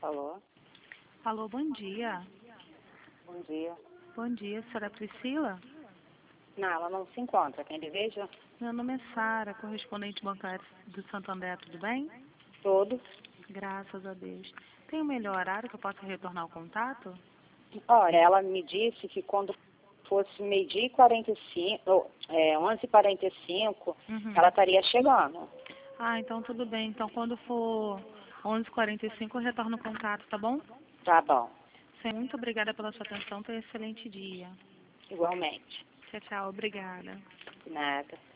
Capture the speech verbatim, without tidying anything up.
Alô? Alô, bom dia. Bom dia. Bom dia, senhora Priscila? Não, ela não se encontra. Quem deseja? Meu nome é Sara, correspondente bancária do Santander, tudo bem? Tudo. Graças a Deus. Tem o melhor horário que eu possa retornar o contato? Olha, ela me disse que quando fosse meio-dia e quarenta e cinco, ou, é, onze e quarenta e cinco, Uhum. ela estaria chegando. Ah, então tudo bem. Então quando for onze e quarenta e cinco eu retorno o contato, tá bom? Tá bom. Sim, muito obrigada pela sua atenção. Tenha um excelente dia. Igualmente. Tchau, tchau. Obrigada. Nada.